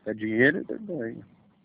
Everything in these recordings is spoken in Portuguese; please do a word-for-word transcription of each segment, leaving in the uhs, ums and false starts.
É dinheiro, tá bem.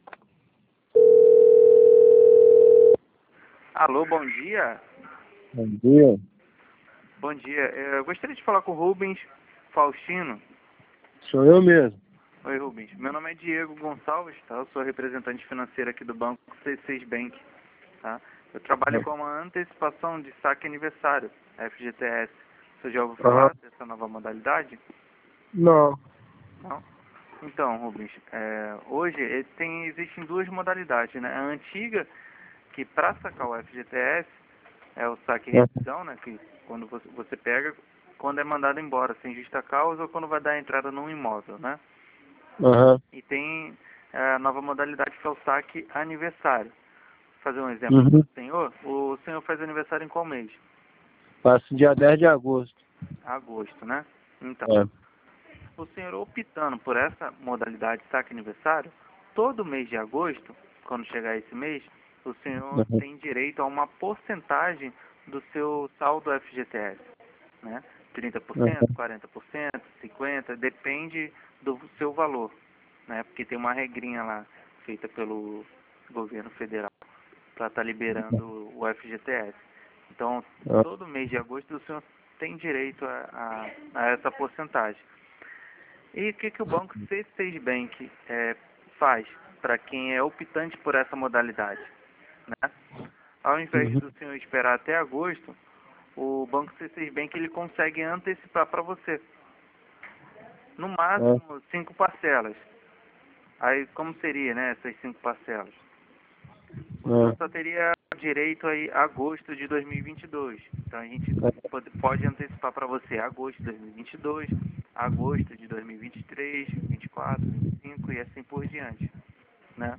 Alô, bom dia. Bom dia. Bom dia. Eu gostaria de falar com o Rubens Faustino. Sou eu mesmo. Oi, Rubens. Meu nome é Diego Gonçalves, tá? Eu sou representante financeiro aqui do Banco C seis Bank, tá? Eu trabalho com uma antecipação de saque aniversário, F G T S. Você já ouviu falar Aham. dessa nova modalidade? Não. Não? Então, Rubens, é, hoje eh, tem, existem duas modalidades, né? A antiga, que para sacar o F G T S, é o saque e revisão, né? Que quando você, você pega, quando é mandado embora, sem justa causa, ou quando vai dar entrada num imóvel, né? Aham. E tem a nova modalidade que é o saque aniversário. Vou fazer um exemplo para Uhum. o senhor. O senhor faz aniversário em qual mês? Passo dia dez de agosto. Agosto, né? Então, É. o senhor optando por essa modalidade saque aniversário, todo mês de agosto, quando chegar esse mês, o senhor Uhum. tem direito a uma porcentagem do seu saldo F G T S, né? trinta por cento, Uhum. quarenta por cento, cinquenta por cento, depende do seu valor, né? Porque tem uma regrinha lá feita pelo governo federal para estar liberando o F G T S. Então, Ah. todo mês de agosto o senhor tem direito a, a, a essa porcentagem. E o que, que o banco C seis Bank é, faz para quem é optante por essa modalidade, né? Ao invés Uhum. do senhor esperar até agosto, o banco C seis Bank ele consegue antecipar para você, no Ah. máximo cinco parcelas. Aí como seria, né, essas cinco parcelas? O senhor Ah. só teria direito aí a agosto de dois mil e vinte e dois. Então a gente pode, pode antecipar para você agosto de dois mil e vinte e dois, agosto de dois mil e vinte e três, vinte e quatro, vinte e cinco e assim por diante, né?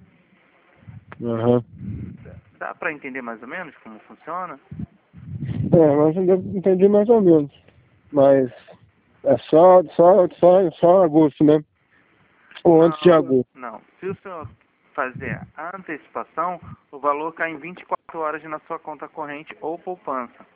Aham. Dá para entender mais ou menos como funciona? É, mas eu entendi mais ou menos. Mas é só, só, só, só agosto, né? Ou antes de Não, agosto. não. Se o senhor fazer a antecipação, o valor cai em vinte e quatro horas na sua conta corrente ou poupança.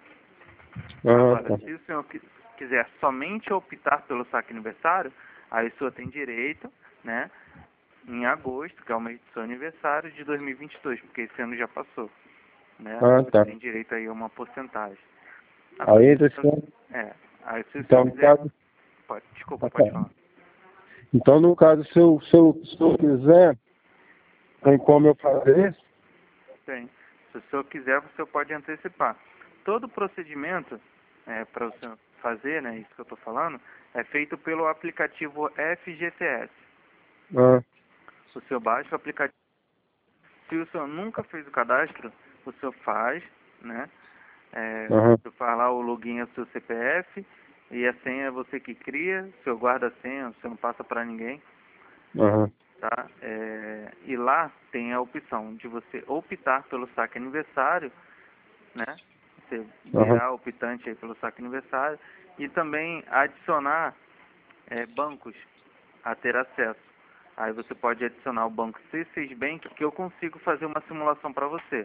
Ah, Agora, tá. se o senhor qui- quiser somente optar pelo saque aniversário, aí o senhor tem direito, né, em agosto, que é o mês do seu aniversário, de dois mil e vinte e dois, porque esse ano já passou, né? Ah, tá. Tem direito aí a uma porcentagem. Agora, Aí, se o esse senhor, ano, é, aí se o senhor então, no quiser, caso, pode, desculpa, ah, pode tá. falar. Então, no caso, se eu, se eu, se eu quiser, tem como eu fazer isso? Tem. Se o senhor quiser, o senhor pode antecipar. Todo o procedimento é, para o senhor fazer, né, isso que eu estou falando, é feito pelo aplicativo F G T S. Ah. O senhor baixa o aplicativo. Se o senhor nunca fez o cadastro, o senhor faz, né? É, Aham. o senhor faz lá o login é o seu C P F e a senha é você que cria, o senhor guarda a senha, o senhor não passa para ninguém, Aham. tá? É, e lá tem a opção de você optar pelo saque aniversário, né? Você Aham. virar optante aí pelo saque aniversário e também adicionar é, bancos a ter acesso. Aí você pode adicionar o banco C seis Bank, que eu consigo fazer uma simulação para você.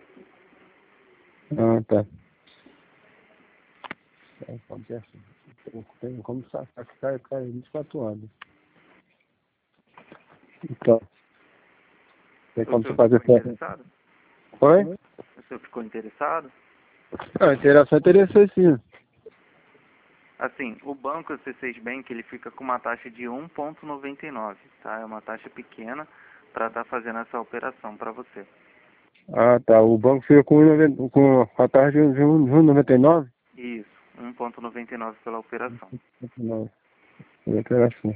Ah, tá. É, pode ser assim. Tem como sacar que cai, cai vinte e quatro anos. Então, tem O como você senhor fazer ficou certo. interessado? Oi? O senhor ficou interessado? Ah, interação é interessante sim. Assim, o banco C seis Bank, ele fica com uma taxa de um vírgula noventa e nove, tá? É uma taxa pequena para estar fazendo essa operação para você. Ah, tá. O banco fica com, um e noventa com a taxa de um vírgula noventa e nove? Isso, um vírgula noventa e nove pela operação. Não, interação.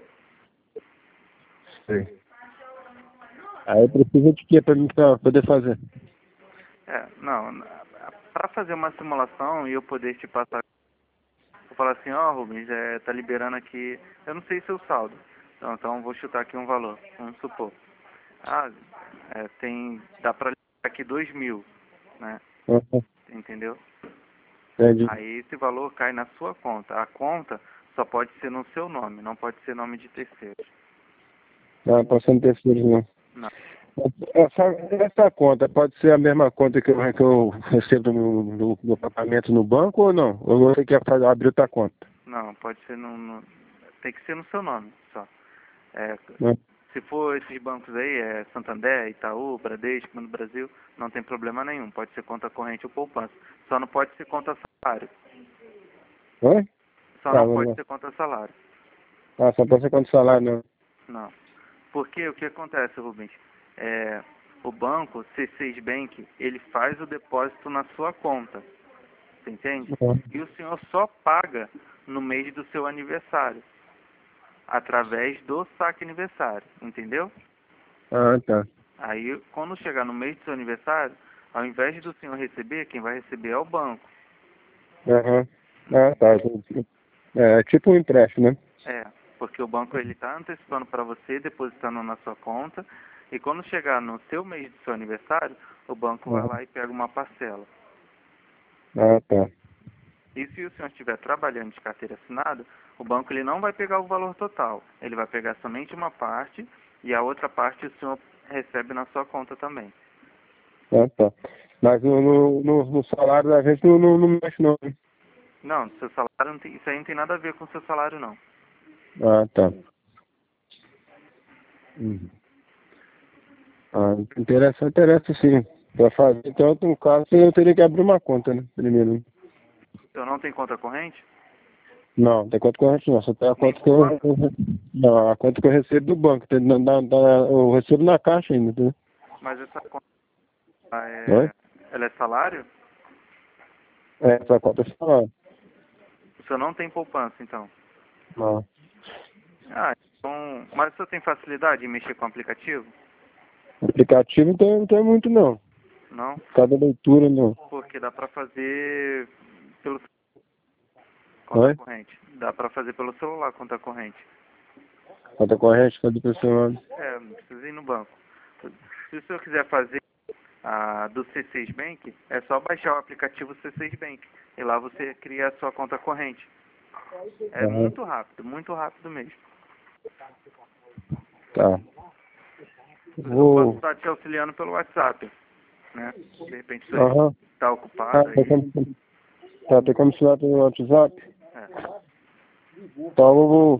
Sei. Aí precisa de quê para mim pra poder fazer? É, não, para fazer uma simulação e eu poder te passar, eu falar assim, ó, Rubens, é, tá liberando aqui, eu não sei seu saldo, então, então vou chutar aqui um valor, vamos supor. Ah, é, tem, dá para liberar aqui dois mil, né, Aham. entendeu? Entendi. Aí esse valor cai na sua conta. A conta só pode ser no seu nome, não pode ser nome de terceiros. Ah, passando terceiro não. Não. Essa, essa conta pode ser a mesma conta que eu, que eu recebo no, no, no pagamento no banco ou não? Ou você quer fazer, abrir outra conta? Não, pode ser no, no- tem que ser no seu nome só. É, Né? Se for esses bancos aí, é Santander, Itaú, Bradesco, Banco do Brasil, não tem problema nenhum. Pode ser conta corrente ou poupança. Só não pode ser conta salário. Oi? Só Tá, não vamos pode lá. ser conta salário. Ah, só pode ser quanto salário, não. Não. Porque o que acontece, Rubens? É, o banco, C seis Bank, ele faz o depósito na sua conta. Você entende? Uhum. E o senhor só paga no mês do seu aniversário. Através do saque aniversário. Entendeu? Ah, tá. Aí, quando chegar no mês do seu aniversário, ao invés do senhor receber, quem vai receber é o banco. Aham. Ah, tá. Entendi. É tipo um empréstimo, né? É, porque o banco ele está antecipando para você, depositando na sua conta, e quando chegar no seu mês do seu aniversário, o banco vai Aham. lá e pega uma parcela. Ah, tá. E se o senhor estiver trabalhando de carteira assinada, o banco ele não vai pegar o valor total. Ele vai pegar somente uma parte e a outra parte o senhor recebe na sua conta também. Ah, tá. Mas no, no, no, no salário da gente não, não, não mexe, não, né? Não, seu salário não tem, isso aí não tem nada a ver com o seu salário não. Ah, tá. Uhum. Ah, interessa, interessa sim. Pra fazer, então, no caso, eu teria que abrir uma conta, né? Primeiro. O senhor não tem conta corrente? Não, tem conta corrente não, só tem a Nem conta que eu, poupança? não, a conta que eu recebo do banco, tem- na, na, na- eu recebo na caixa ainda, entendeu? Mas essa conta Oi? é, ela é salário? É, essa conta é salário. O senhor não tem poupança então? Não. Ah, então, mas o senhor tem facilidade em mexer com o aplicativo? Aplicativo não tem, não tem muito não. Não? Cada leitura não. Porque dá pra fazer pelo conta Oi? corrente. Dá pra fazer pelo celular conta corrente. Conta corrente, conta pessoal. É, não precisa ir no banco. Se o senhor quiser fazer a do C seis Bank, é só baixar o aplicativo C seis Bank. E lá você cria a sua conta corrente. É Aham. muito rápido, muito rápido mesmo. Tá. Eu posso Vou. estar te auxiliando pelo WhatsApp, né? De repente você Aham. está Ah, ocupado tem aí. como, tá, tem como ensinar pelo WhatsApp? É, Então eu vou.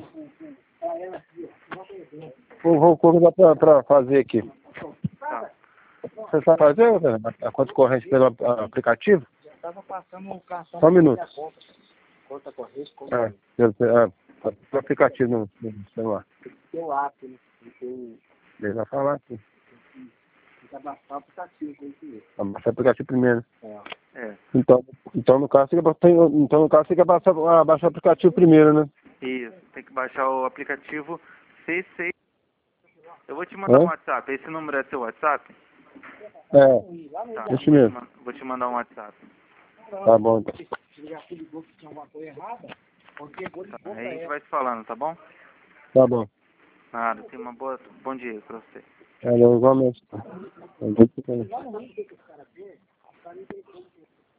Vou, vou convidar pra, pra fazer aqui. tá. Você sabe fazer né, a a conta corrente pelo a- aplicativo? Só um minuto. É, pelo, pelo, pelo aplicativo no, no celular. Ele vai falar aqui. Vai baixar o aplicativo primeiro. É, Então, então no caso você quer, então no caso você quer baixar, ah, baixar o aplicativo primeiro, né? isso. Tem que baixar o aplicativo C seis. Eu vou te mandar um Hã? WhatsApp. Esse número é seu WhatsApp? É, Tá, isso vou te, mesmo. man- vou te mandar um WhatsApp. Tá bom então. Tá, aí a gente vai se falando, tá bom? Tá bom. Nada, tenha uma boa, bom dia pra você. Valeu, igualmente. Tá.